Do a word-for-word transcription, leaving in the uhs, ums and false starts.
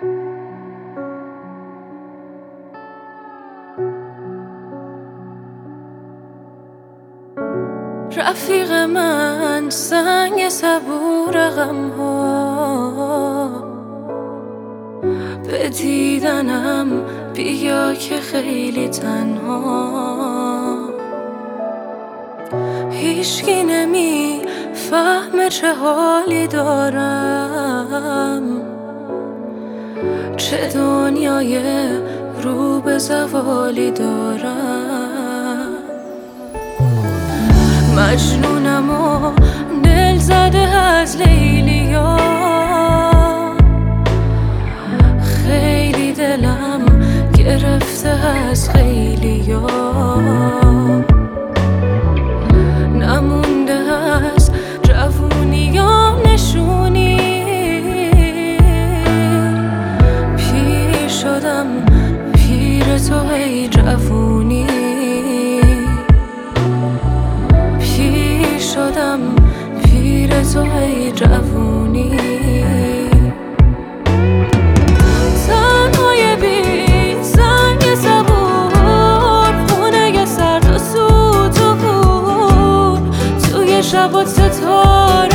رفیق من سنگ صبور غم ها، به دیدنم بیا که خیلی تنها. هیچکی نمی فهمه چه حالی دارم، چه دنیای رو به زوالی دارم. مجنونم و دل زده از لیلیا، خیلی دلم گرفته از خیلیا. نمونده از جوونیام نشونی، پیر شدم پیر تو ای جوونی. پیر شدم پیر تو ای جوونی. تنهای بی سنگ صبور، خونه سرد و سوت و کور، توی شب و ستاره